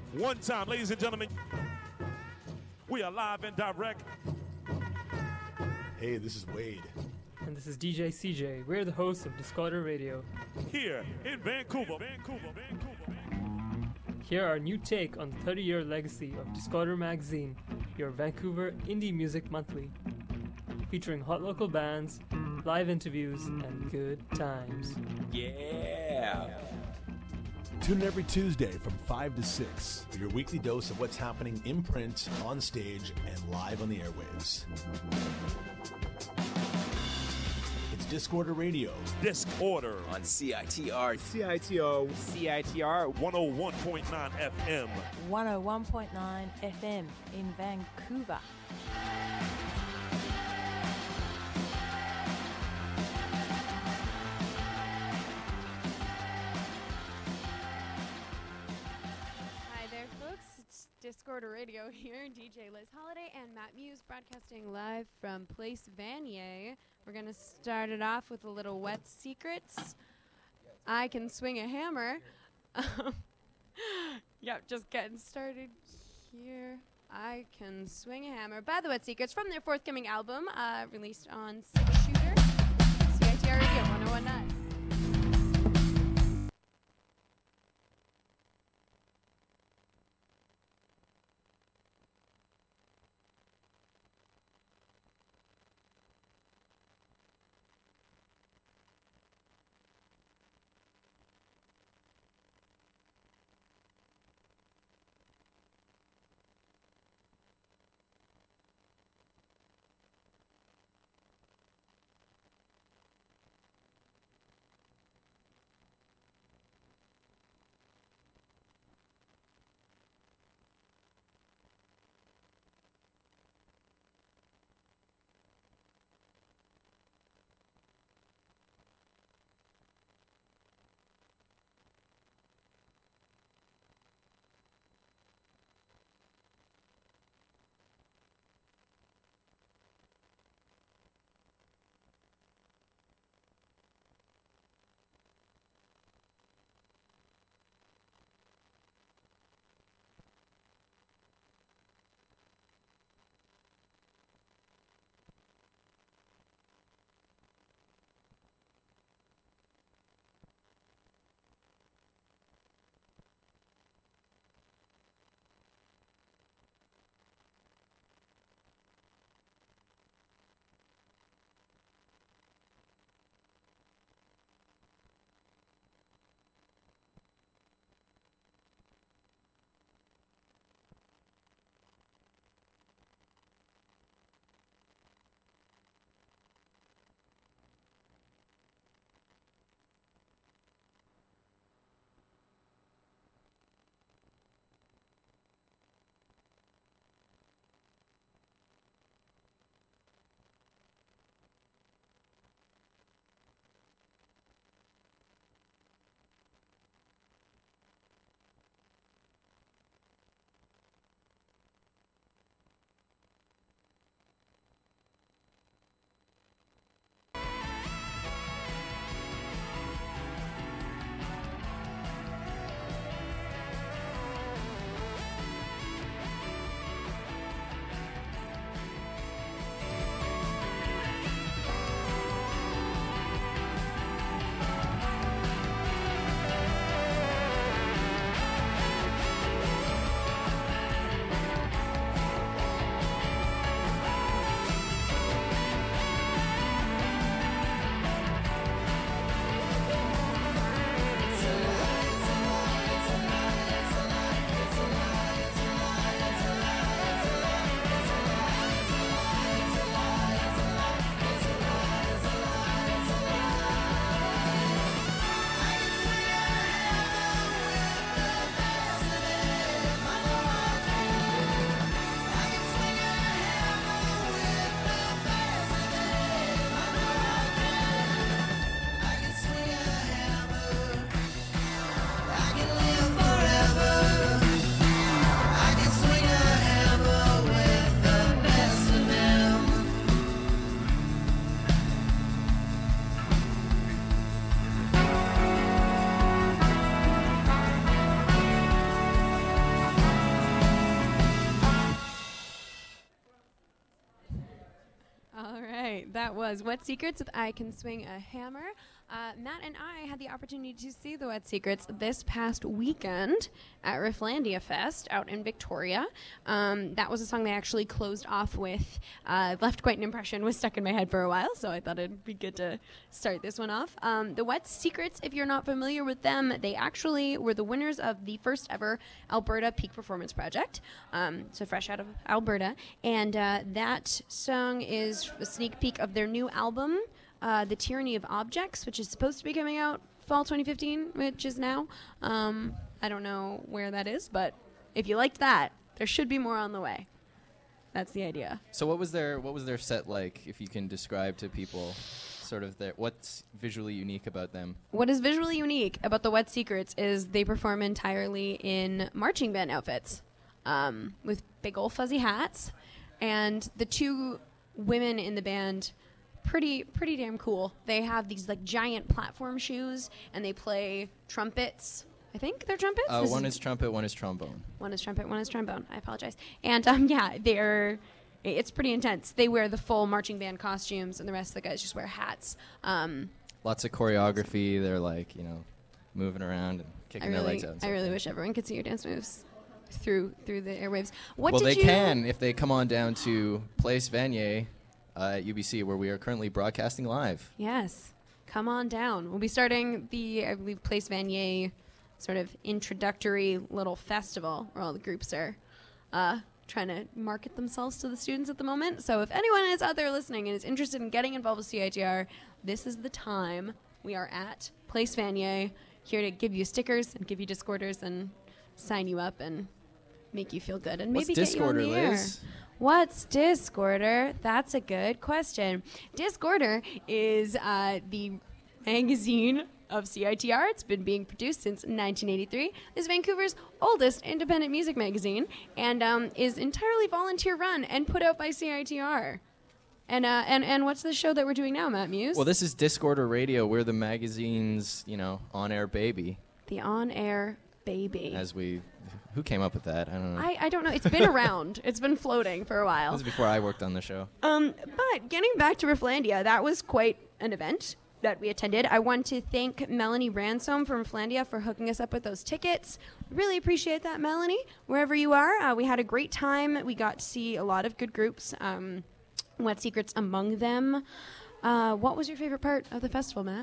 One time, ladies and gentlemen, we are live and direct. Hey, this is Wade. And this is DJ CJ. We're the hosts of Discorder Radio. Here in Vancouver. Here our new take on the 30-year legacy of Discorder Magazine, your Vancouver Indie Music Monthly. Featuring hot local bands, live interviews, and good times. Yeah! Tune in every Tuesday from 5 to 6 for your weekly dose of what's happening in print, on stage, and live on the airwaves. It's Discorder Radio. Discorder On CITR. CITR 101.9 FM. 101.9 FM in Vancouver. Hi there, folks. It's Discorder Radio here. DJ Liz Holiday and Matt Muse broadcasting live from Place Vanier. We're going to start it off with a little Wet Secrets. I Can Swing a Hammer. Yep, just getting started here. I Can Swing a Hammer by the Wet Secrets from their forthcoming album, released on Six Shooter. CITR Radio 1019. That was Wet Secrets with I Can Swing a Hammer. Matt and I had the opportunity to see the Wet Secrets this past weekend at Rifflandia Fest out in Victoria. That was a song they actually closed off with. Left quite an impression, was stuck in my head for a while, so I thought it'd be good to start this one off. The Wet Secrets, if you're not familiar with them, they actually were the winners of the first ever Alberta Peak Performance Project, so fresh out of Alberta. And that song is a sneak peek of their new album, The Tyranny of Objects, which is supposed to be coming out fall 2015, which is now. I don't know where that is, but if you liked that, there should be more on the way. That's the idea. So what was their set like, if you can describe to people sort of what's visually unique about them? What is visually unique about the Wet Secrets is they perform entirely in marching band outfits, with big old fuzzy hats, and the two women in the band, pretty damn cool. They have these like giant platform shoes, and they play trumpets. I think they're trumpets. One is trumpet, one is trombone. One is trumpet, one is trombone. I apologize. And it's pretty intense. They wear the full marching band costumes, and the rest of the guys just wear hats. Lots of choreography. They're like, moving around and kicking their legs out. I really wish everyone could see your dance moves through the airwaves. They can if they come on down to Place Vanier at UBC, where we are currently broadcasting live. Yes, come on down. We'll be starting I believe, Place Vanier sort of introductory little festival where all the groups are trying to market themselves to the students at the moment. So if anyone is out there listening and is interested in getting involved with CITR, this is the time. We are at Place Vanier, here to give you stickers and give you Discorders and sign you up and make you feel good and maybe get you on the air. Liz? What's Discorder? That's a good question. Discorder is the magazine of CITR. It's been being produced since 1983. It's Vancouver's oldest independent music magazine and is entirely volunteer run and put out by CITR. And what's the show that we're doing now, Matt Muse? Well, this is Discorder Radio. We're the magazine's, on-air baby. The on-air baby. Who came up with that? I don't know. I don't know. It's been around. It's been floating for a while. This was before I worked on the show. But getting back to Rifflandia, that was quite an event that we attended. I want to thank Melanie Ransom from Rifflandia for hooking us up with those tickets. Really appreciate that, Melanie. Wherever you are, we had a great time. We got to see a lot of good groups, Wet Secrets among them. What was your favorite part of the festival, Matt?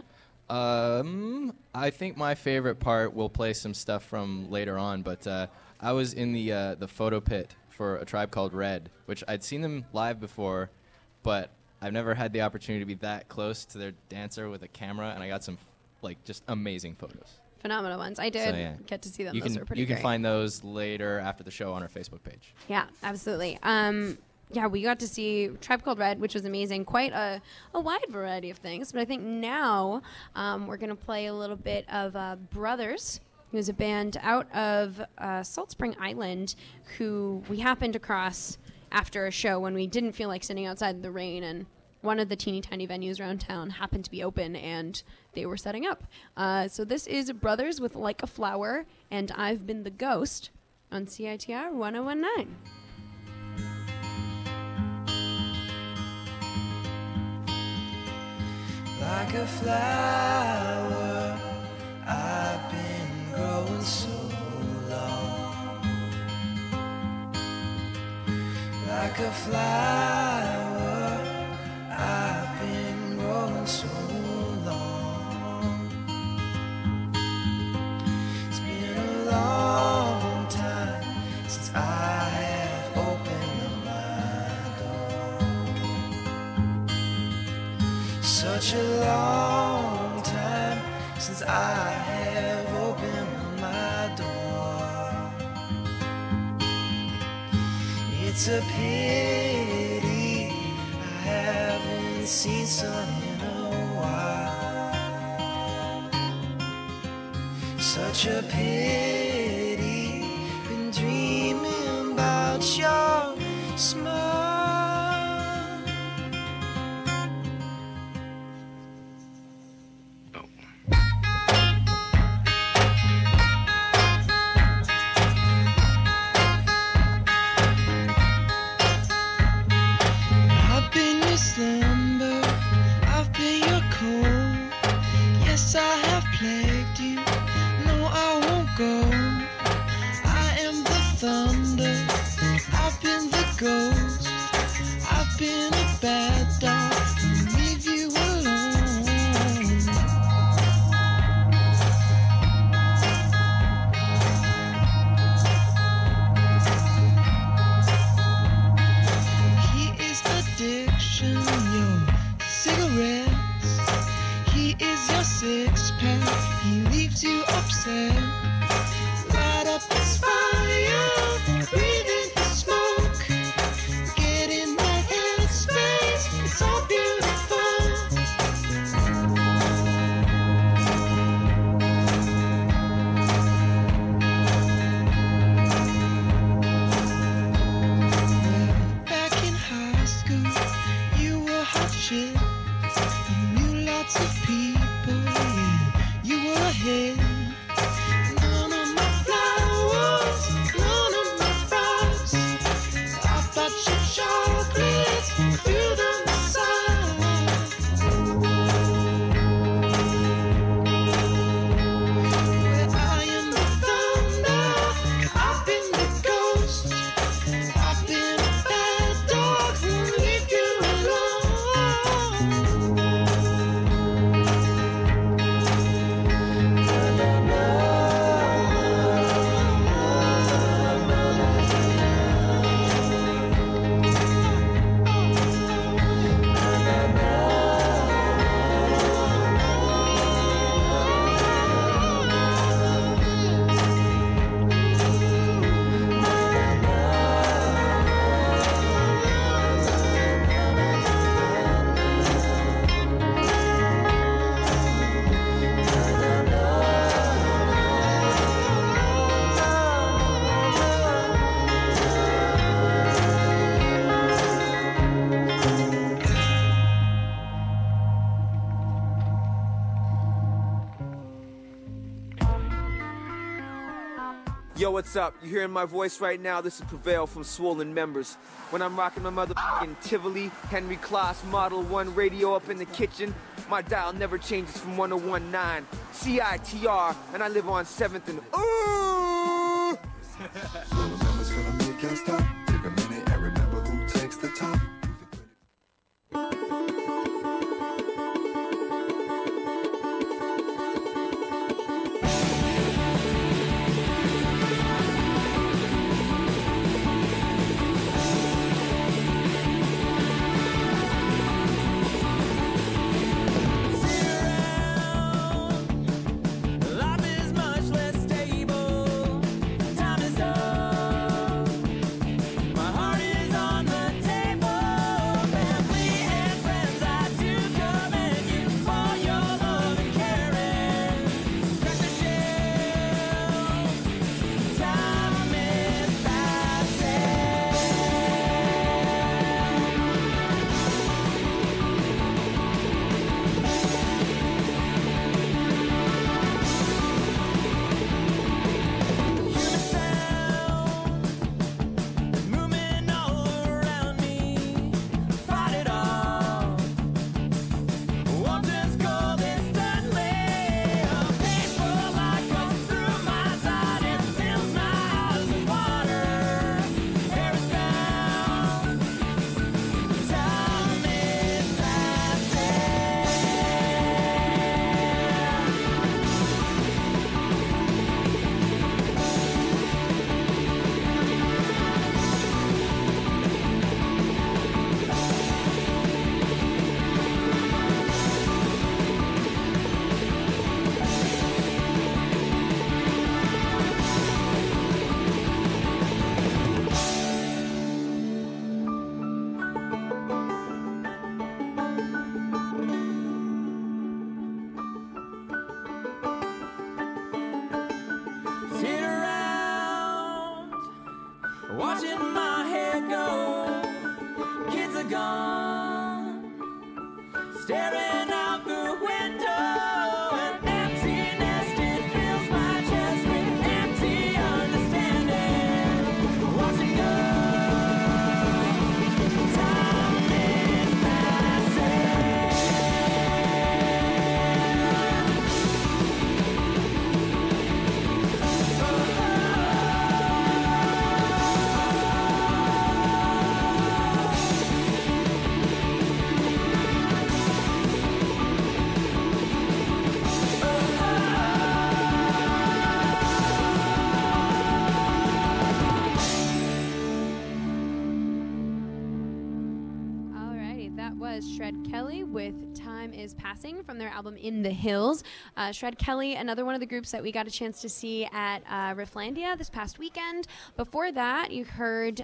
I think my favorite part, we'll play some stuff from later on, but I was in the photo pit for A Tribe Called Red, which I'd seen them live before, but I've never had the opportunity to be that close to their dancer with a camera, and I got some just amazing photos. Phenomenal ones. I did get to see them. Those were pretty great. You can find those later after the show on our Facebook page. Yeah, absolutely. We got to see Tribe Called Red, which was amazing. Quite a wide variety of things. But I think now we're going to play a little bit of Brothers, who's a band out of Salt Spring Island, who we happened across after a show when we didn't feel like sitting outside in the rain, and one of the teeny tiny venues around town happened to be open, and they were setting up. So this is Brothers with Like a Flower, and I've Been the Ghost on CITR 1019. Like a flower, I've been growing so long. Like a flower, I've been growing so long. It's been a long time since I have opened up my door. Such a long time since I have opened my door. It's a pity I haven't seen sun in a while. Such a pity, been dreaming about your smile. I've been your slumber, Yo, what's up? You hearing my voice right now? This is Prevail from Swollen Members. When I'm rocking my motherfucking Tivoli, Henry Class Model 1 radio up in the kitchen, my dial never changes from 1019 CITR, and I live on 7th and ooh! Swollen Members gonna make us stop. Take a minute and remember who takes the top. Watching my hair go, kids are gone, staring out the window, an empty nest, it fills my chest with empty understanding. Watching go, time is Shred Kelly with Time is Passing from their album In the Hills. Shred Kelly, another one of the groups that we got a chance to see at Rifflandia this past weekend. Before that, you heard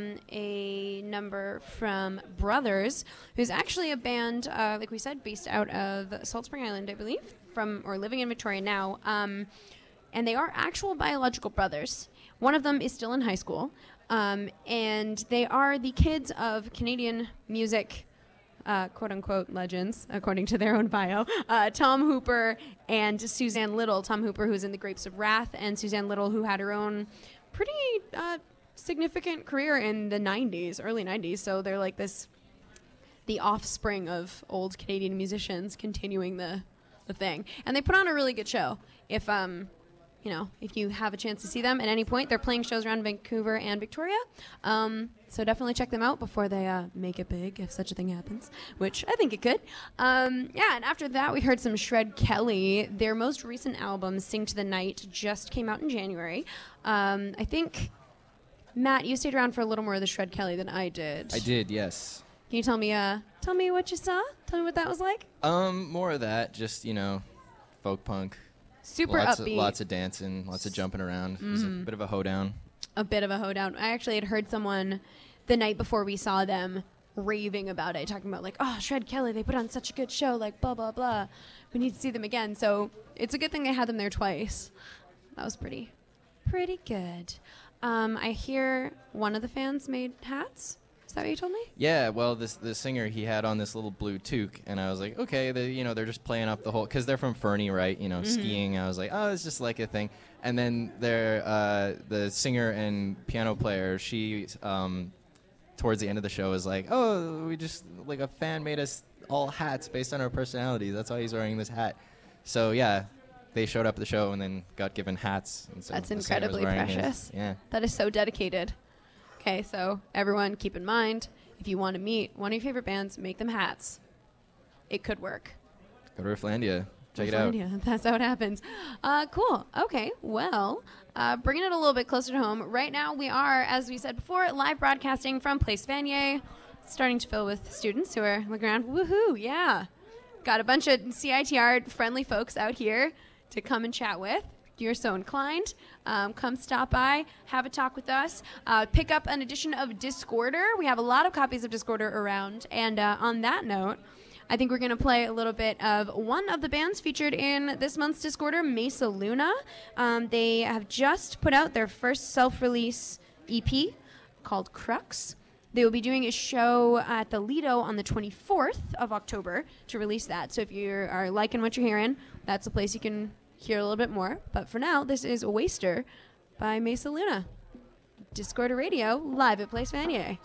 a number from Brothers, who's actually a band, like we said, based out of Salt Spring Island, I believe, or living in Victoria now. And they are actual biological brothers. One of them is still in high school. And they are the kids of Canadian music quote-unquote legends, according to their own bio, Tom Hooper and Suzanne Little. Tom Hooper, who's in the Grapes of Wrath, and Suzanne Little, who had her own pretty significant career in the 90s, early 90s. So they're like the offspring of old Canadian musicians continuing the thing. And they put on a really good show. If you have a chance to see them at any point, they're playing shows around Vancouver and Victoria. So definitely check them out before they make it big, if such a thing happens, which I think it could. And after that, we heard some Shred Kelly. Their most recent album, Sing to the Night, just came out in January. I think, Matt, you stayed around for a little more of the Shred Kelly than I did. I did, yes. Can you tell me what you saw? Tell me what that was like? More of that, just, folk punk. Super upbeat. Lots of dancing, lots of jumping around. It was a bit of a hoedown. A bit of a hoedown. I actually had heard someone the night before we saw them raving about it, talking about like, oh, Shred Kelly, they put on such a good show, like blah, blah, blah. We need to see them again. So it's a good thing they had them there twice. That was pretty good. I hear one of the fans made hats. Is Is that what you told me? Yeah, well, the singer, he had on this little blue toque, and I was like, okay, they're just playing up the whole, because they're from Fernie, right? Skiing. I was like, oh, it's just like a thing. And then the singer and piano player, she, towards the end of the show, was like, oh, we just, like, a fan made us all hats based on our personalities. That's why he's wearing this hat. So, yeah, they showed up at the show and then got given hats. And so That's the singer was incredibly wearing precious. his. Yeah. That is so dedicated. Okay, so everyone keep in mind, if you want to meet one of your favorite bands, make them hats. It could work. Go to Rifflandia. Check it out. Rifflandia, that's how it happens. Cool. Okay, well, bringing it a little bit closer to home. Right now we are, as we said before, live broadcasting from Place Vanier. Starting to fill with students who are looking around. Woohoo, yeah. Got a bunch of CITR-friendly folks out here to come and chat with. If you're so inclined, come stop by, have a talk with us, pick up an edition of Discorder. We have a lot of copies of Discorder around. And on that note, I think we're going to play a little bit of one of the bands featured in this month's Discorder, Mesa Luna. They have just put out their first self-release EP called Crux. They will be doing a show at the Lido on the 24th of October to release that. So if you are liking what you're hearing, that's a place you can hear a little bit more. But for now, this is Waster by Mesa Luna. Discorder Radio, live at Place Vanier.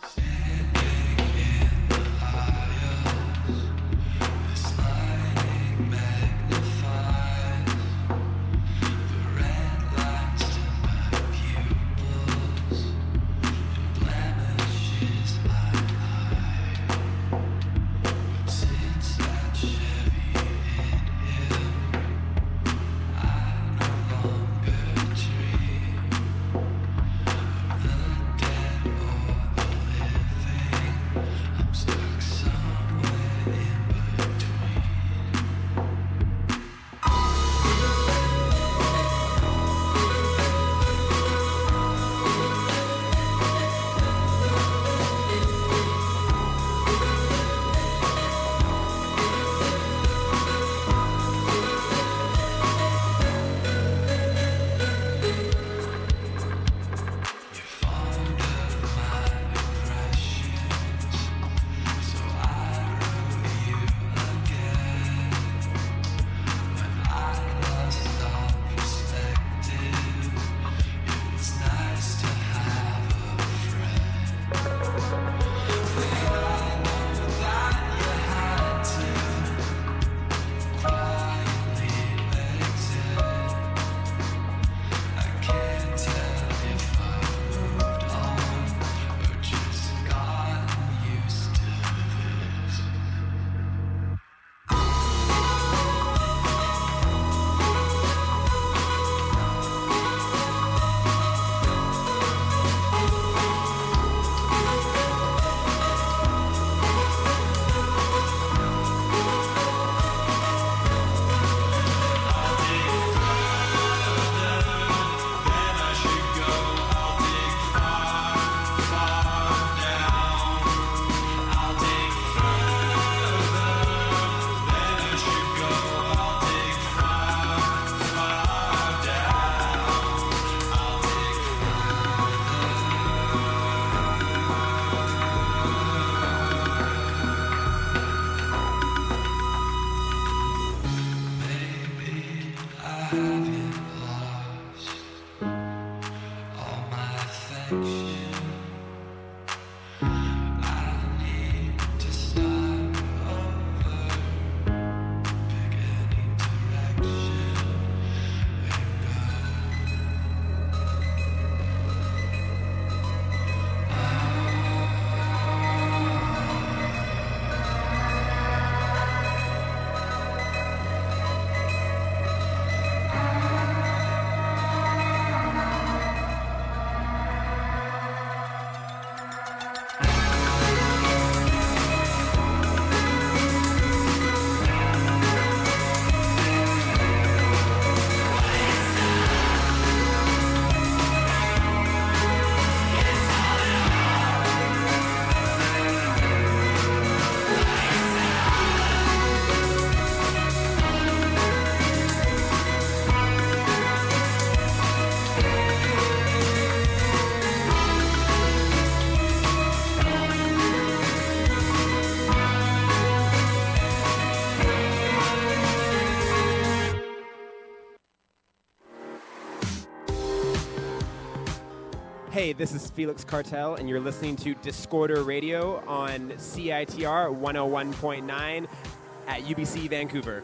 Hey, this is Felix Cartel, and you're listening to Discorder Radio on CITR 101.9 at UBC Vancouver.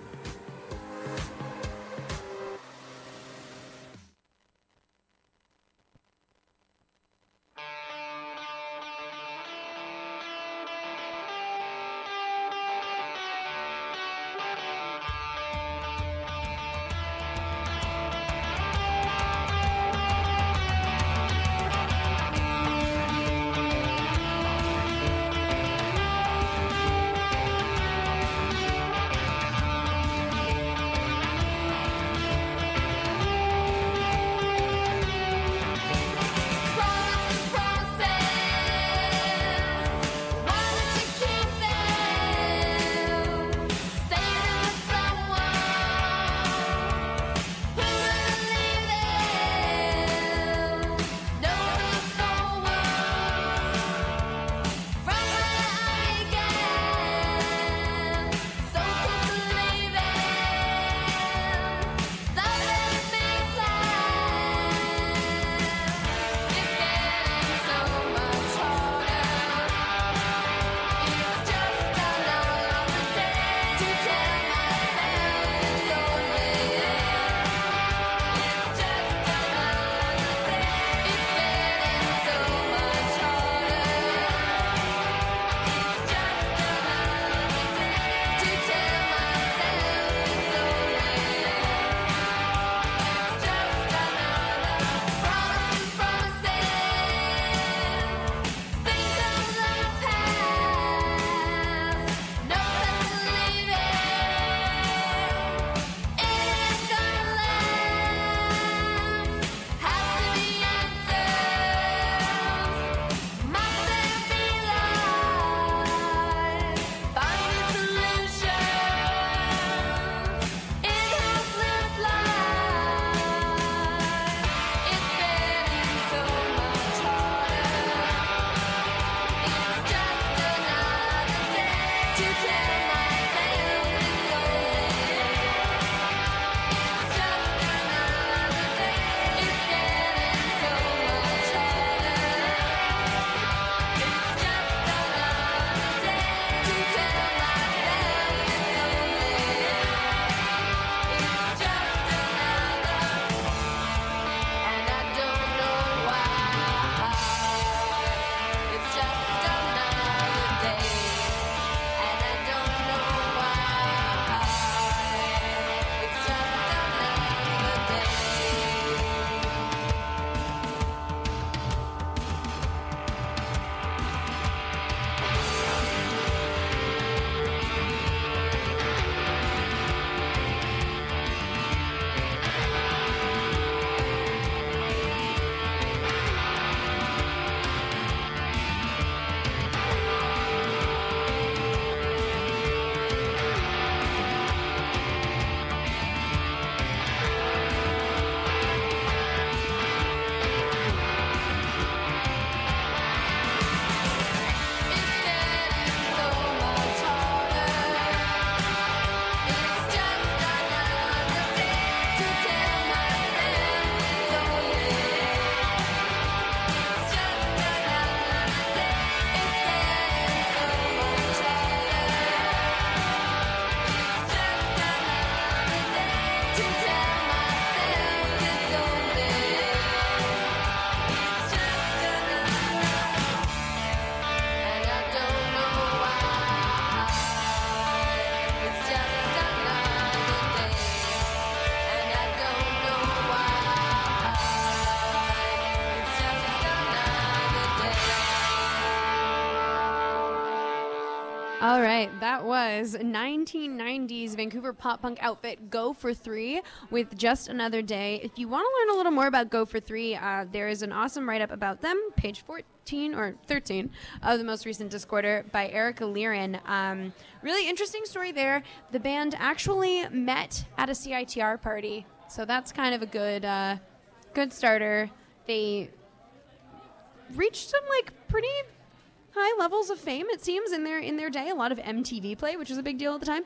All right, that was 1990s Vancouver pop punk outfit Go for Three with Just Another Day. If you want to learn a little more about Go for Three, there is an awesome write-up about them, page 14 or 13 of the most recent Discorder by Erica Liren. Really interesting story there. The band actually met at a CITR party, so that's kind of a good starter. They reached some pretty high levels of fame, it seems, in their day. A lot of MTV play, which was a big deal at the time.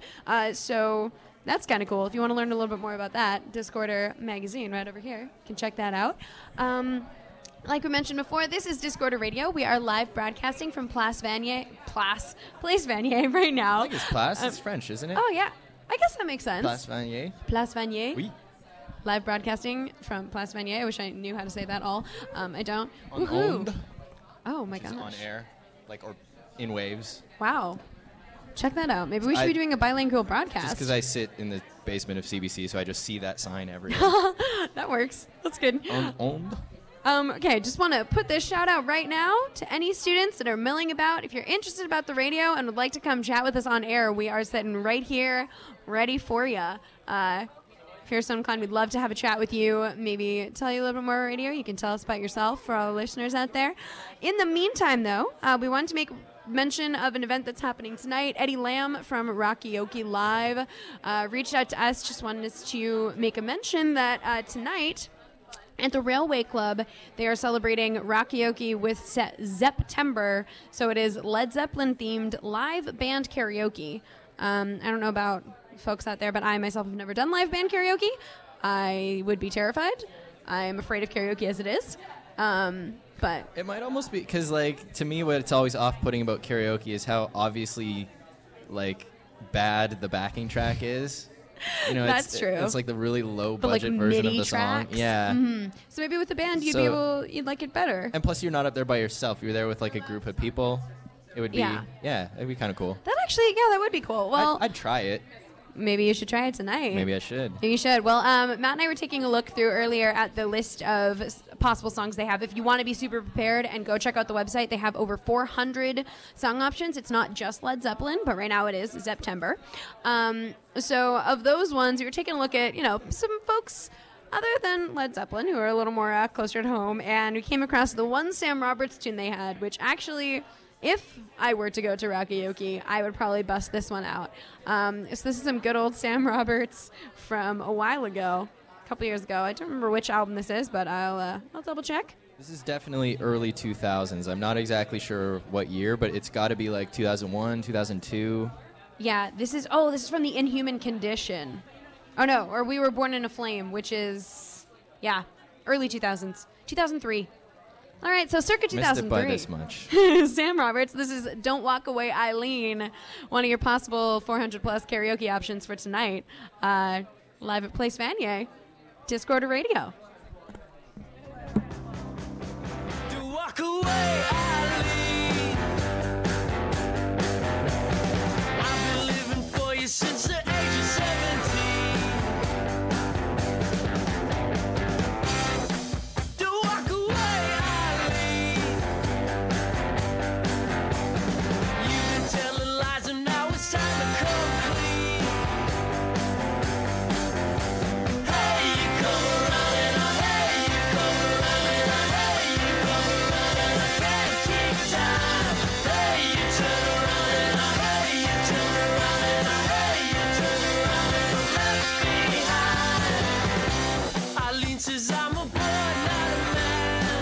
So that's kind of cool. If you want to learn a little bit more about that, Discorder magazine right over here. You can check that out. like we mentioned before, this is Discorder Radio. We are live broadcasting from Place Vanier right now. I think it's Place. It's French, isn't it? Oh, yeah. I guess that makes sense. Place Vanier. Place Vanier. Oui. Live broadcasting from Place Vanier. I wish I knew how to say that all. I don't. On Woohoo. Onde. Oh, my Which is gosh. on air, or in waves. Wow. Check that out. Maybe we should be doing a bilingual broadcast. Just because I sit in the basement of CBC, so I just see that sign everywhere. That works. That's good. On Onde. Okay, just want to put this shout out right now to any students that are milling about. If you're interested about the radio and would like to come chat with us on air, we are sitting right here, ready for you. If you're so inclined, we'd love to have a chat with you, maybe tell you a little bit more radio. You can tell us about yourself for all the listeners out there. In the meantime, though, we wanted to make mention of an event that's happening tonight. Eddie Lamb from Rockayoke Live reached out to us, just wanted us to make a mention that tonight at the Railway Club, they are celebrating Rockayoke with September. So it is Led Zeppelin themed live band karaoke. I don't know about folks out there, but I myself have never done live band karaoke. I would be terrified. I'm afraid of karaoke as it is. But it might almost be because, to me, what it's always off-putting about karaoke is how obviously, bad the backing track is. That's true. It's the really low-budget version of the tracks. song. Yeah. Mm-hmm. So maybe with the band, you'd like it better. And plus, you're not up there by yourself. You're there with a group of people. It would be, it'd be kind of cool. That would be cool. Well, I'd try it. Maybe you should try it tonight. Maybe I should. Maybe you should. Well, Matt and I were taking a look through earlier at the list of possible songs they have. If you want to be super prepared and go check out the website, they have over 400 song options. It's not just Led Zeppelin, but right now it is September. So of those ones, we were taking a look at, some folks other than Led Zeppelin who are a little more closer to home, and we came across the one Sam Roberts tune they had, which actually, if I were to go to Rockayoke, I would probably bust this one out. So this is some good old Sam Roberts from a while ago, a couple years ago. I don't remember which album this is, but I'll double check. This is definitely early 2000s. I'm not exactly sure what year, but it's got to be 2001, 2002. Yeah, this is from the Inhuman Condition. Oh no, or We Were Born in a Flame, which is, early 2000s, 2003. All right, so circa 2003. Missed it by this much. Sam Roberts, this is Don't Walk Away, Eileen, one of your possible 400-plus karaoke options for tonight. Live at Place Vanier, Discorder Radio. Don't walk away, Eileen. I've been living for you since the age of 17. Says I'm a boy, not a man.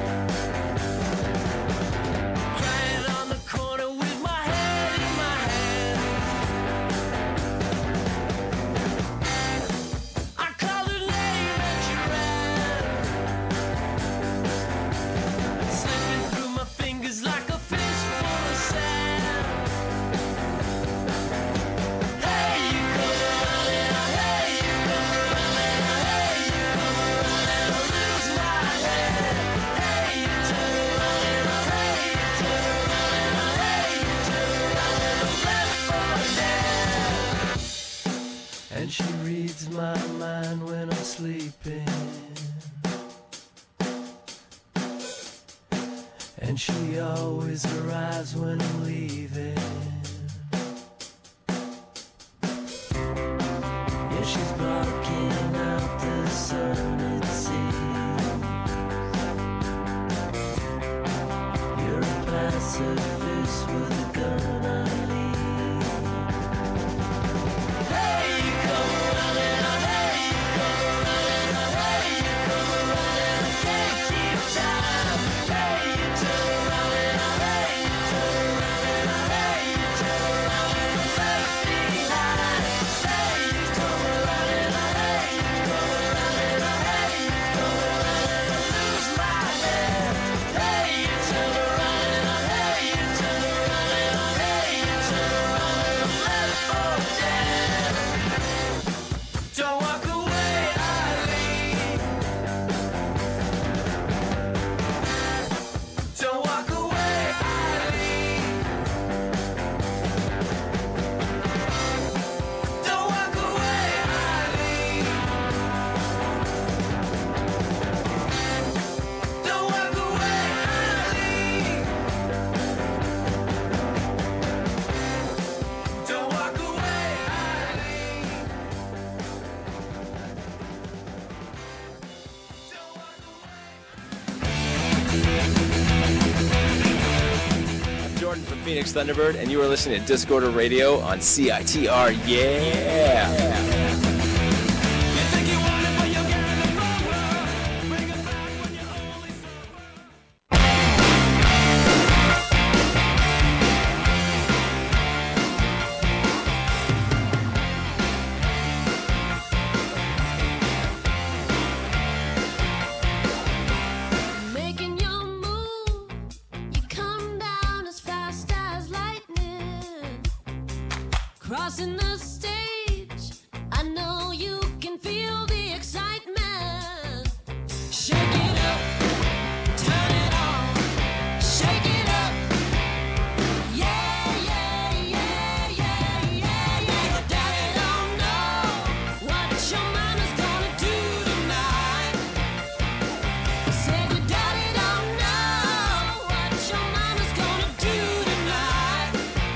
Crying on the corner with my head in my hand. I called her name and she ran, slipping through my fingers like a fistful of sand. Hey, you come running, hey, you come running, hey, you come running, lose my head. Hey, you turn running, hey, you turn running, hey, you turn running, left for dead. And she reads my mind when I'm sleeping. And she always arrives when I'm leaving. Yeah, she's blocking out the sun, it seems. You're a pacifist with a gun, Eileen. Hey, you come running, hey, you come running, hey, you come running, I can't keep time. Hey, you turn running, hey, you turn running, hey, you turn running, left behind. Hey, you come running, hey, you come running, hey, you come running, lose my head. Phoenix Thunderbird, and you are listening to Discorder Radio on CITR. Yeah! Making your move, you come down as fast as lightning. Crossing the stage, I know you can feel the excitement. Shake it up, turn it on, shake it up. Yeah, yeah, yeah, yeah, yeah, yeah. Your daddy don't know what your mama's gonna do tonight. Said your daddy don't know what your mama's gonna do tonight.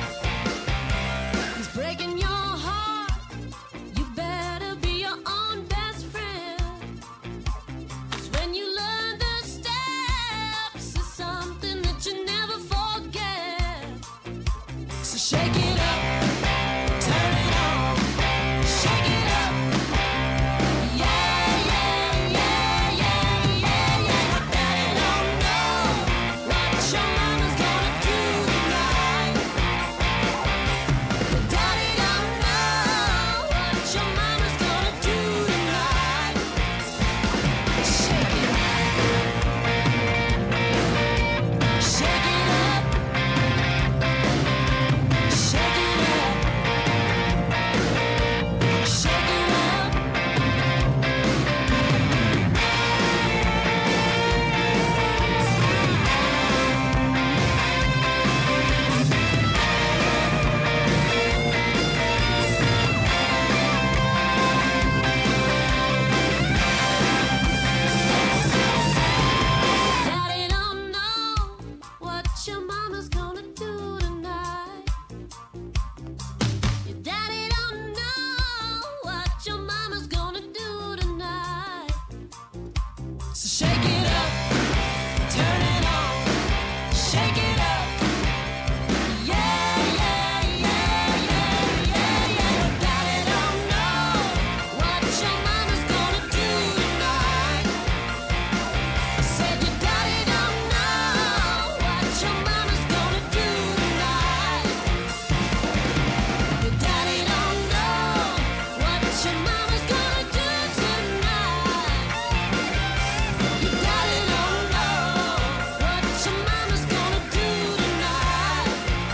He's breaking your heart. You better be your own best friend. 'Cause when you learn the steps, it's something that you never forget. So shake it up, turn it on, shake it up. Yeah, yeah, yeah, yeah, yeah, yeah. Your daddy don't know what your mama's gonna do tonight. Your daddy don't know what your mama's gonna do tonight. Shake it up, shake it up, shake it up, shake it up. Daddy don't know what your mama's gonna do tonight. Your daddy don't know what your mama's gonna do tonight. So shake it up, turn it on, shake it up. Yeah, yeah, yeah, yeah, yeah, yeah. Your daddy don't know what your mama's gonna do tonight. Said your daddy don't know what your mama's gonna do tonight. Your daddy don't know what your mama's gonna do tonight. Your daddy don't know what your mama's gonna do tonight.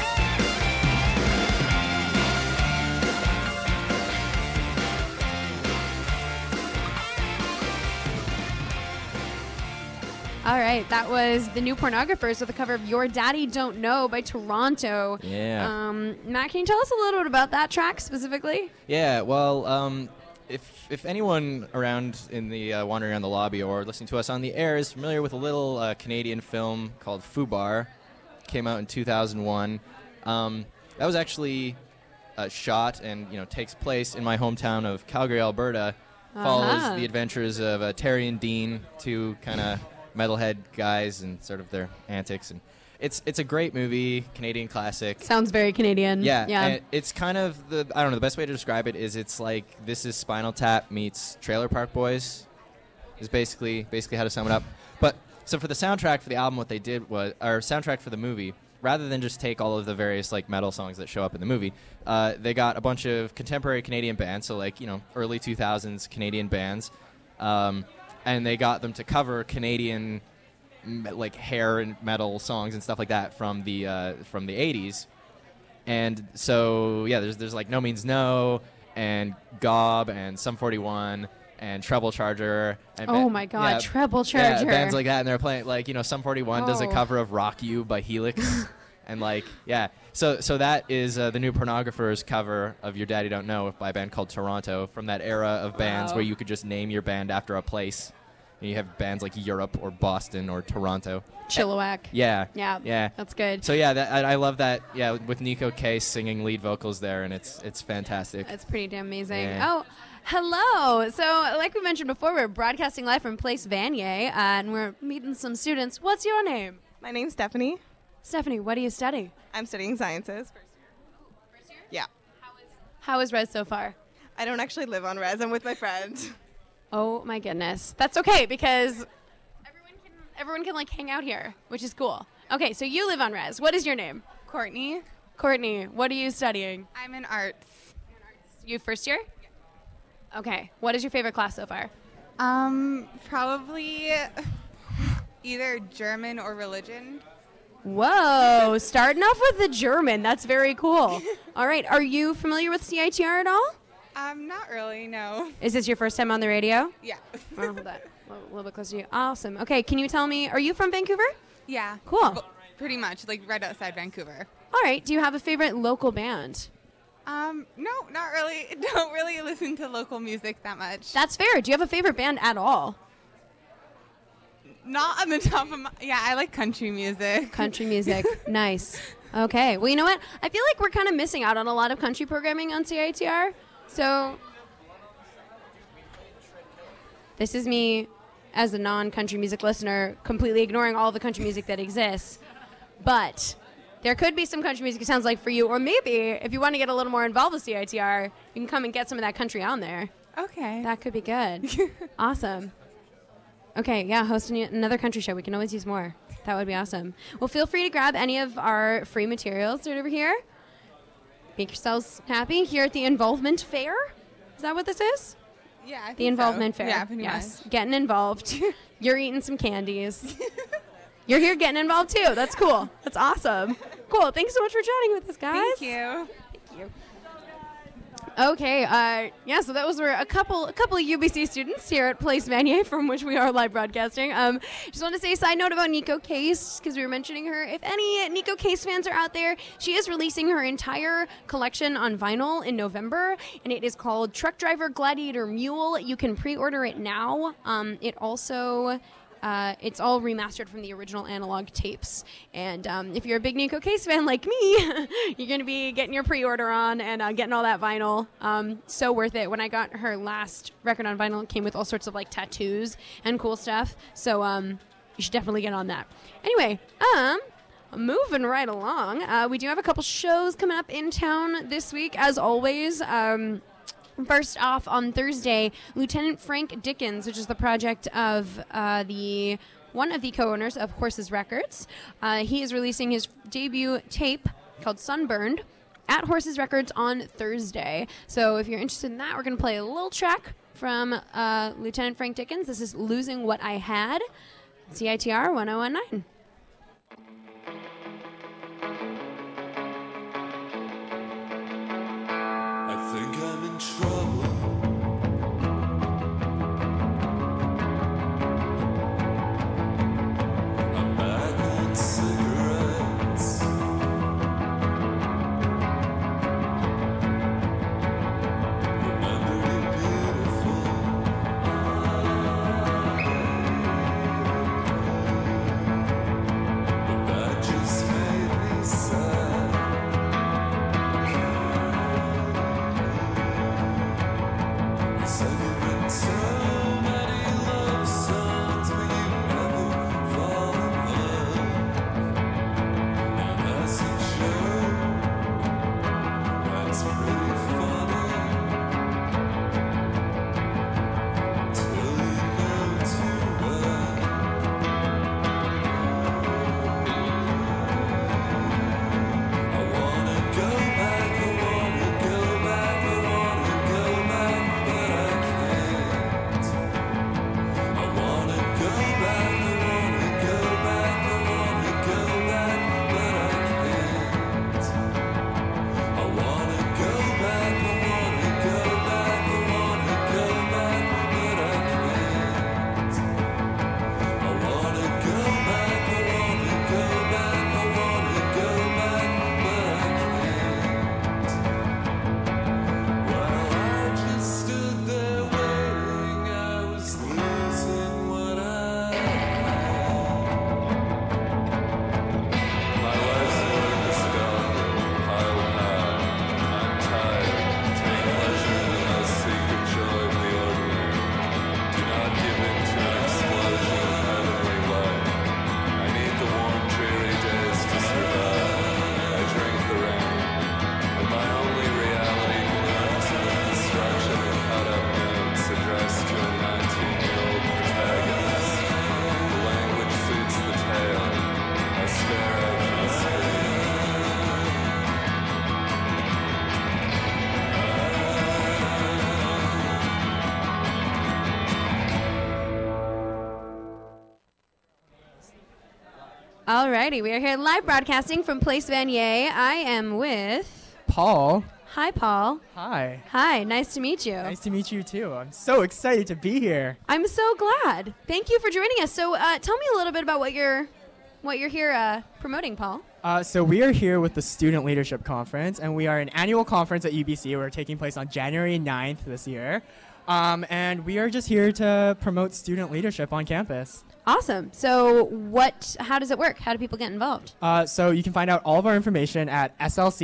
All right, that was the New Pornographers with a cover of Your Daddy Don't Know by Toronto. Yeah. Matt, can you tell us a little bit about that track specifically? Yeah, well, if anyone around in the wandering around the lobby or listening to us on the air is familiar with a little Canadian film called Fubar, came out in 2001. That was actually shot and takes place in my hometown of Calgary, Alberta. Follows the adventures of Terry and Dean, two kind of metalhead guys, and sort of their antics. And it's a great movie, Canadian classic. Sounds very Canadian. Yeah, Yeah. and it's kind of the best way to describe it is it's like this is Spinal Tap meets Trailer Park Boys, is basically how to sum it up. But so for the soundtrack for the album, what they did was, or soundtrack for the movie, rather than just take all of the various like metal songs that show up in the movie, they got a bunch of contemporary Canadian bands, so like early 2000s Canadian bands, and they got them to cover Canadian like hair and metal songs and stuff like that from the 80s. And so yeah, there's like No Means No and Gob and Sum 41 and Treble Charger. And Oh my God, Treble Charger. Yeah, bands like that, and they're playing like Sum 41 does a Oh. cover of Rock You by Helix, and like so that is the New Pornographers cover of Your Daddy Don't Know by a band called Toronto, from that era of bands Wow. where you could just name your band after a place. And you have bands like Europe or Boston or Toronto. Chilliwack. Yeah. Yeah. That's good. So yeah, I love that. Yeah, with Nico Case singing lead vocals there, and it's fantastic. That's pretty damn amazing. Yeah. Oh, hello. So, like we mentioned before, we're broadcasting live from Place Vanier, and we're meeting some students. What's your name? My name's Stephanie. Stephanie, what do you study? I'm studying sciences. First year? Yeah. How is Res so far? I don't actually live on Res. I'm with my friend. Oh my goodness. That's okay because everyone can like hang out here, which is cool. Okay, so you live on Res. What is your name? Courtney. Courtney, what are you studying? I'm in arts. You first year? Okay. What is your favorite class so far? Probably either German or religion. Whoa, starting off with the German. That's very cool. All right, are you familiar with CITR at all? Not really, no. Is this your first time on the radio? Yeah. Oh, hold that a little bit closer to you. Awesome. Okay, can you tell me, are you from Vancouver? Yeah. Cool. Well, pretty much, like right outside Vancouver. All right, do you have a favorite local band? No, not really. Don't really listen to local music that much. That's fair. Do you have a favorite band at all? Not on the top of my... Yeah, I like country music. Country music. Nice. Okay. Well, you know what? I feel like we're kind of missing out on a lot of country programming on CITR. So this is me as a non-country music listener completely ignoring all the country music that exists. But there could be some country music it sounds like for you. Or maybe if you want to get a little more involved with CITR, you can come and get some of that country on there. Okay. That could be good. Awesome. Okay, yeah, hosting another country show. We can always use more. That would be awesome. Well, feel free to grab any of our free materials right over here. Make yourselves happy here at the Involvement Fair. Is that what this is? Yeah, I think The Involvement so. Fair. Yeah, pretty yes. much. Getting involved. You're eating some candies. You're here getting involved too. That's cool. That's awesome. Cool. Thanks so much for chatting with us, guys. Thank you. Thank you. Okay, yeah, so that was a couple of UBC students here at Place Vanier, from which we are live broadcasting. Just want to say a side note about Nico Case, because we were mentioning her. If any Nico Case fans are out there, she is releasing her entire collection on vinyl in November, and it is called Truck Driver Gladiator Mule. You can pre-order it now. It also... it's all remastered from the original analog tapes. And if you're a big Nico Case fan like me, you're going to be getting your pre-order on and getting all that vinyl. So worth it. When I got her last record on vinyl, it came with all sorts of like tattoos and cool stuff. So you should definitely get on that. Anyway, moving right along, we do have a couple shows coming up in town this week, as always. First off, on Thursday, Lieutenant Frank Dickens, which is the project of one of the co-owners of Horses Records. He is releasing his debut tape called Sunburned at Horses Records on Thursday. So if you're interested in that, we're going to play a little track from Lieutenant Frank Dickens. This is Losing What I Had, CITR 1019. I think I'm in trouble. I'm back on cigarettes. Remember you beautiful. But that just made me sad. Alrighty, we are here live broadcasting from Place Vanier. I am with Paul. Hi, Paul. Hi. Hi, nice to meet you. Nice to meet you too. I'm so excited to be here. I'm so glad. Thank you for joining us. So, tell me a little bit about what you're here promoting, Paul. So we are here with the Student Leadership Conference, and we are an annual conference at UBC. We're taking place on January 9th this year. And we are just here to promote student leadership on campus. Awesome. So how does it work? How do people get involved? So you can find out all of our information at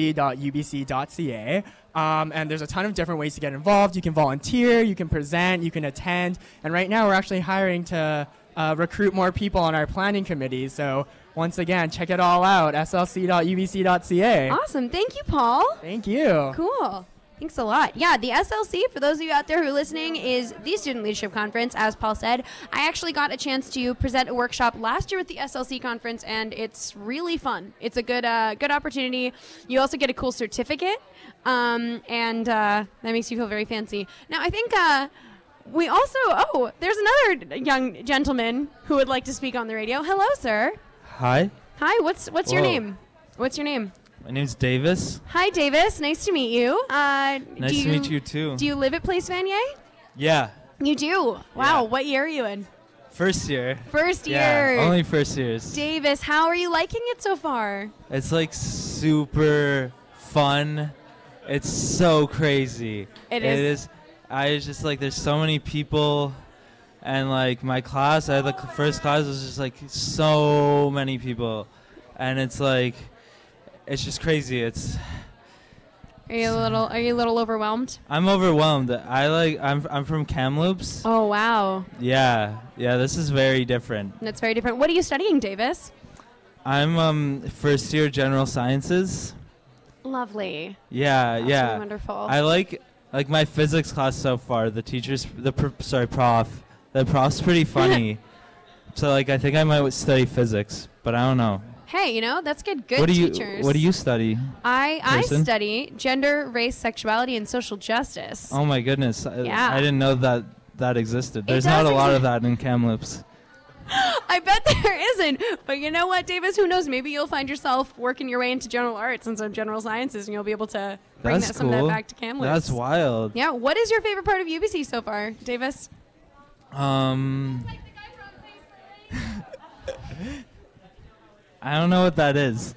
slc.ubc.ca. And there's a ton of different ways to get involved. You can volunteer, you can present, you can attend. And right now we're actually hiring to recruit more people on our planning committee. So once again, check it all out, slc.ubc.ca. Awesome. Thank you, Paul. Thank you. Cool. Thanks a lot. Yeah, the SLC, for those of you out there who are listening, is the Student Leadership Conference, as Paul said. I actually got a chance to present a workshop last year with the SLC conference, and it's really fun. It's a good opportunity. You also get a cool certificate, and that makes you feel very fancy. Now, I think we also, there's another young gentleman who would like to speak on the radio. Hello, sir. Hi. Hi, what's your name? What's your name? My name's Davis. Hi, Davis. Nice to meet you. Nice to meet you, too. Do you live at Place Vanier? Yeah. You do? Wow. What year are you in? First year. First year. Yeah, only first years. Davis, how are you liking it so far? It's like super fun. It's so crazy. It is. I was just like, there's so many people. And like my class, I had the first class was just like so many people. And it's like, it's just crazy. Are you a little overwhelmed? I'm overwhelmed. I'm from Kamloops. Oh wow. Yeah. This is very different. That's very different. What are you studying, Davis? I'm first year general sciences. Lovely. Yeah. That's really wonderful. I like my physics class so far. The prof's pretty funny. So like I think I might study physics, but I don't know. Hey, that's good. Good teachers. What do you study? I study gender, race, sexuality, and social justice. Oh my goodness! Yeah. I didn't know that existed. There's not a lot of that in Kamloops. I bet there isn't. But you know what, Davis? Who knows? Maybe you'll find yourself working your way into general arts and some general sciences, and you'll be able to bring some of that back to Kamloops. That's wild. Yeah. What is your favorite part of UBC so far, Davis? I don't know what that is.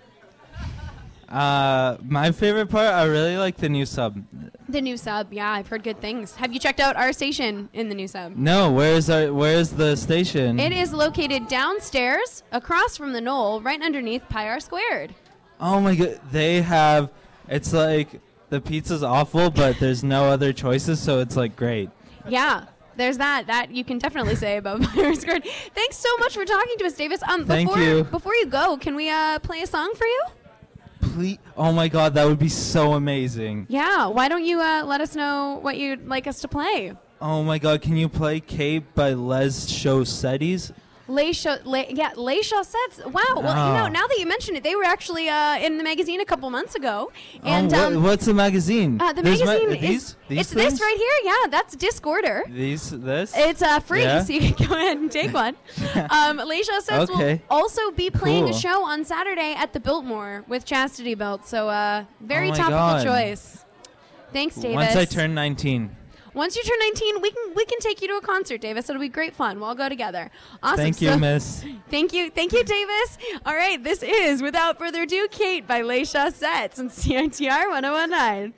My favorite part, I really like the new sub. The new sub, yeah, I've heard good things. Have you checked out our station in the new sub? No, where's the station? It is located downstairs, across from the Knoll, right underneath Pi R Squared. Oh my god, it's like the pizza's awful, but there's no other choices, so it's like great. Yeah. There's that you can definitely say about Pi R Squared. Thanks so much for talking to us, Davis. Thank you. Before you go, can we play a song for you? Please. Oh my god, that would be so amazing. Yeah. Why don't you let us know what you'd like us to play? Oh my god, can you play Cape by Les Chaussettes? Les Chaussettes. Wow. Well, now that you mention it, they were actually in the magazine a couple months ago. And what's the magazine? The magazine is this right here. Yeah, that's Discorder. This? It's free, so you can go ahead and take one. Les Chaussettes will also be playing a show on Saturday at the Biltmore with Chastity Belt. So very topical choice. Thanks, Davis. Once I turn 19. Once you turn 19, we can take you to a concert, Davis. It'll be great fun. We'll all go together. Awesome. Thank you, miss. Thank you, Davis. All right, this is, without further ado, Kate by Les Chaussettes on CITR 1019.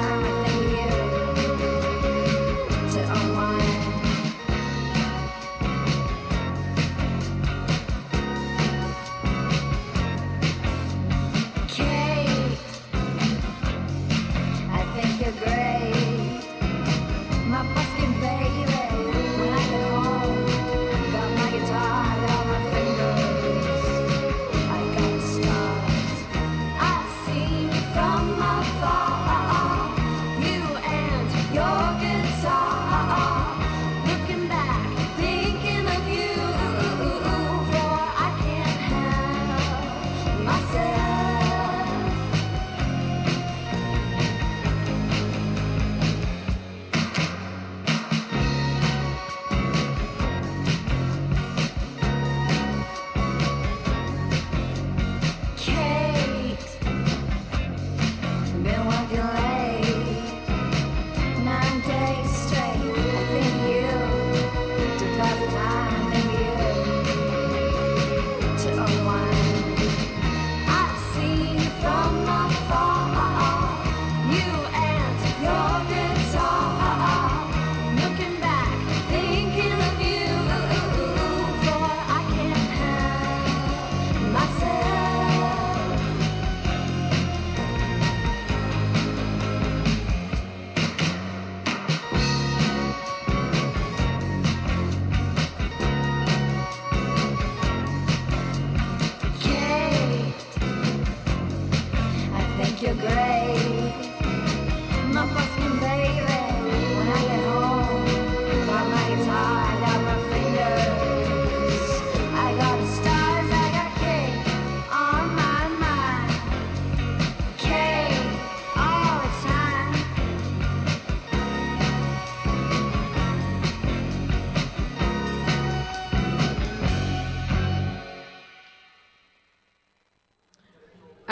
To unwind.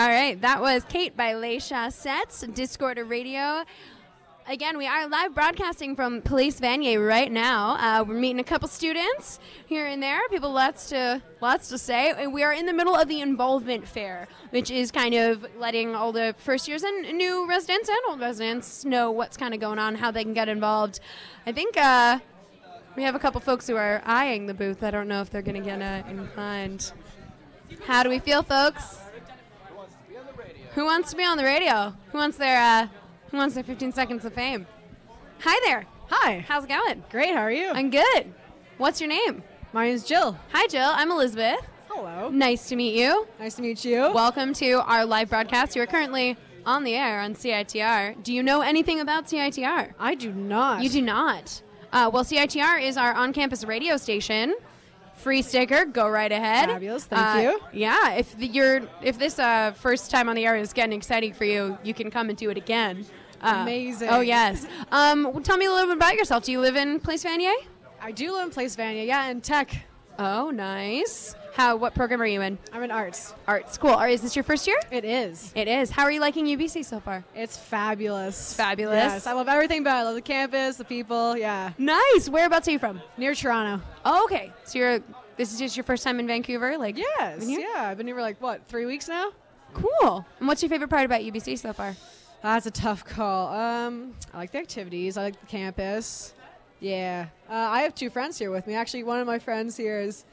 All right, that was Kate by Les Chassettes, Discorder Radio. Again, we are live broadcasting from Place Vanier right now. We're meeting a couple students here and there. People, lots to say. And we are in the middle of the involvement fair, which is kind of letting all the first years and new residents and old residents know what's kind of going on, how they can get involved. I think we have a couple folks who are eyeing the booth. I don't know if they're going to get inclined. How do we feel, folks? Who wants to be on the radio? Who wants their 15 seconds of fame? Hi there. Hi. How's it going? Great. How are you? I'm good. What's your name? My name's Jill. Hi, Jill. I'm Elizabeth. Hello. Nice to meet you. Nice to meet you. Welcome to our live broadcast. You are currently on the air on CITR. Do you know anything about CITR? I do not. You do not. Well, CITR is our on-campus radio station. Free sticker, go right ahead. Fabulous, thank you. Yeah, if this first time on the air is getting exciting for you, you can come and do it again. Amazing. Oh, yes. Tell me a little bit about yourself. Do you live in Place Vanier? I do live in Place Vanier, yeah, in tech. Oh, nice. What program are you in? I'm in arts. Arts, cool. Is this your first year? It is. It is. How are you liking UBC so far? It's fabulous. It's fabulous. Yes, I love everything about it. I love the campus, the people, yeah. Nice. Whereabouts are you from? Near Toronto. Oh, okay. So this is just your first time in Vancouver? Yes, yeah. I've been here for 3 weeks now? Cool. And what's your favorite part about UBC so far? That's a tough call. I like the activities. I like the campus. Yeah. I have 2 friends here with me. Actually, one of my friends here is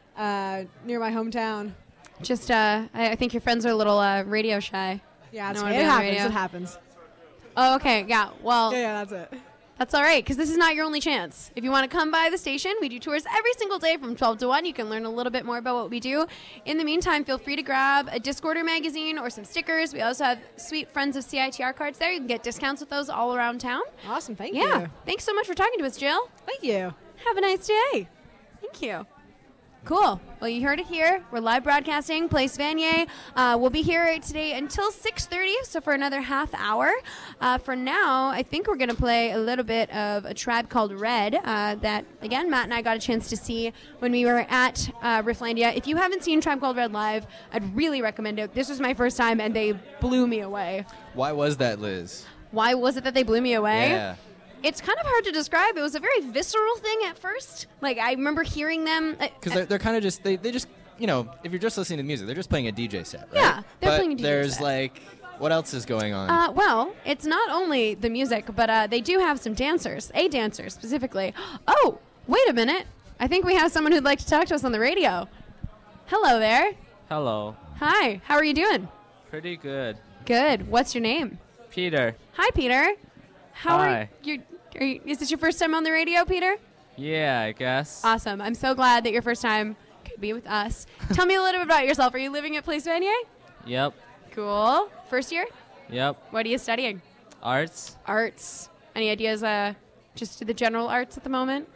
near my hometown. Just, I think your friends are a little radio shy. Yeah, it happens. It happens. Oh, okay. Yeah. Well. Yeah, that's it. That's all right, because this is not your only chance. If you want to come by the station, we do tours every single day from 12 to 1. You can learn a little bit more about what we do. In the meantime, feel free to grab a Discorder magazine or some stickers. We also have sweet Friends of CITR cards there. You can get discounts with those all around town. Awesome. Thank you. you. Thanks so much for talking to us, Jill. Thank you. Have a nice day. Thank you. Cool. Well, you heard it here. We're live broadcasting Place Vanier. We'll be here today until 6:30, so for another half hour. For now, I think we're going to play a little bit of a Tribe Called Red that, again, Matt and I got a chance to see when we were at Rifflandia. If you haven't seen Tribe Called Red live, I'd really recommend it. This was my first time, and they blew me away. Why was that, Liz? Why was it that they blew me away? Yeah. It's kind of hard to describe. It was a very visceral thing at first. I remember hearing them. Because they're kind of just, they just, if you're just listening to music, they're just playing a DJ set, right? Yeah, they're playing a DJ there's set. What else is going on? Well, it's not only the music, but they do have some dancers, a dancer specifically. Oh, wait a minute. I think we have someone who'd like to talk to us on the radio. Hello there. Hello. Hi, how are you doing? Pretty good. Good. What's your name? Peter. Hi, Peter. How Hi. are you? Is this your first time on the radio, Peter? Yeah, I guess. Awesome. I'm so glad that your first time could be with us. Tell me a little bit about yourself. Are you living at Place Vanier? Yep. Cool. First year? Yep. What are you studying? Arts. Arts. Any ideas just to the general arts at the moment?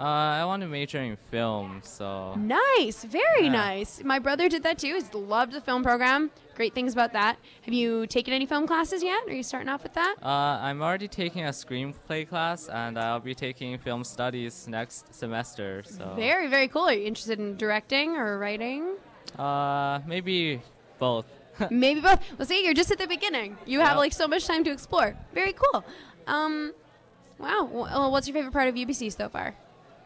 I want to major in film, so. Nice. Very nice. My brother did that too. He's loved the film program. Great things about that. Have you taken any film classes yet? Are you starting off with that? I'm already taking a screenplay class, and I'll be taking film studies next semester, so. Very, very cool. Are you interested in directing or writing? Maybe both. Maybe both. Well, see, you're just at the beginning. You have so much time to explore. Very cool. Wow. Well, what's your favorite part of UBC so far?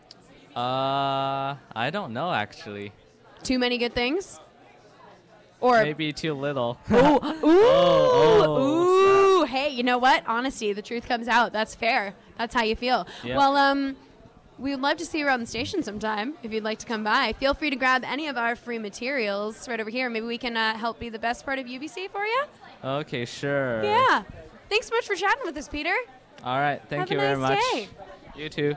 I don't know, actually. Too many good things? Or maybe too little. Ooh. Hey, you know what? Honesty, the truth comes out. That's fair. That's how you feel. Yep. Well, we would love to see you around the station sometime if you'd like to come by. Feel free to grab any of our free materials right over here. Maybe we can help be the best part of UBC for you. Okay, sure. Yeah. Thanks so much for chatting with us, Peter. All right. Thank Have you a very nice much. day. You too.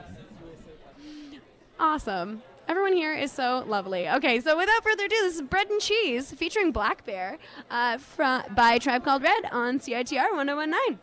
Awesome. Everyone here is so lovely. Okay, so without further ado, this is Bread and Cheese featuring Black Bear by Tribe Called Red on CITR 1019.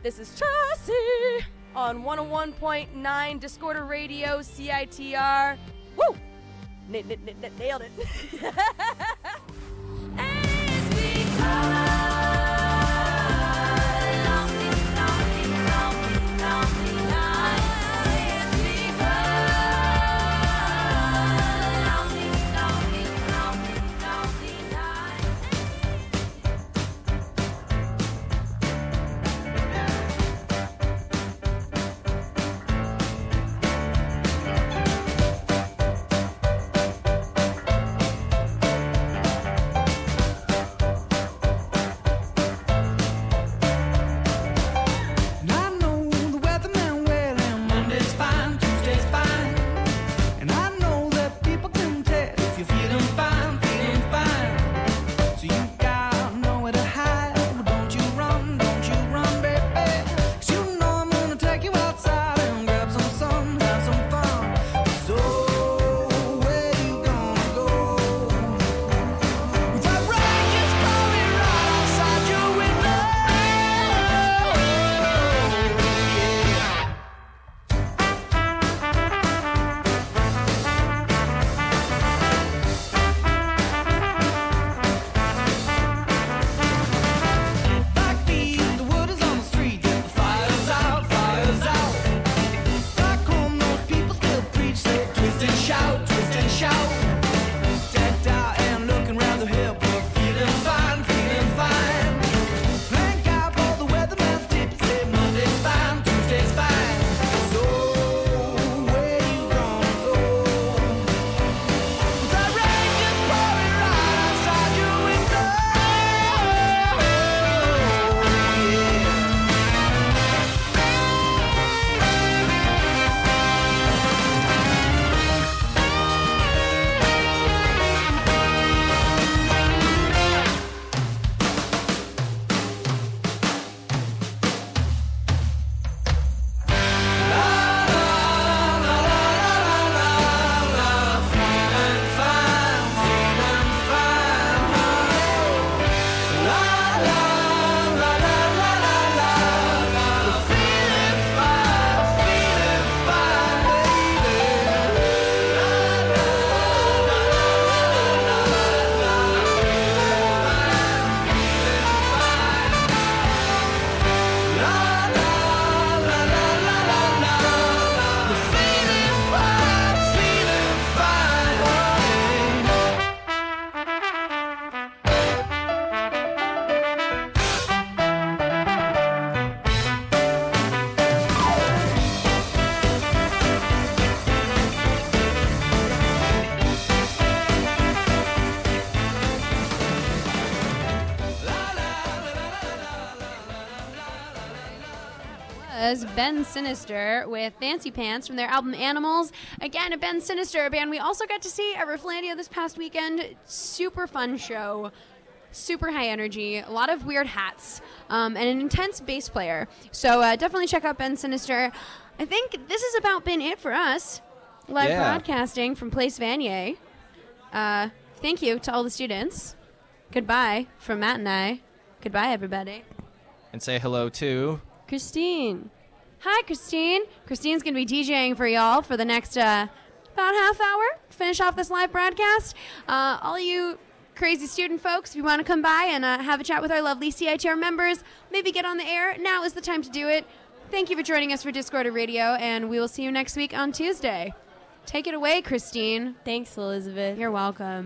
This is Chelsea on 101.9 Discorder Radio, CITR. Woo! Nailed it. Ben Sinister with Fancy Pants from their album Animals. Again, Ben Sinister, a band we also got to see at Rifflandia this past weekend. Super fun show. Super high energy. A lot of weird hats. And an intense bass player. So definitely check out Ben Sinister. I think this has about been it for us. Live broadcasting from Place Vanier. Thank you to all the students. Goodbye from Matt and I. Goodbye, everybody. And say hello to Christine. Hi, Christine. Christine's going to be DJing for y'all for the next about half hour. Finish off this live broadcast. All you crazy student folks, if you want to come by and have a chat with our lovely CITR members, maybe get on the air, now is the time to do it. Thank you for joining us for Discorder Radio, and we will see you next week on Tuesday. Take it away, Christine. Thanks, Elizabeth. You're welcome.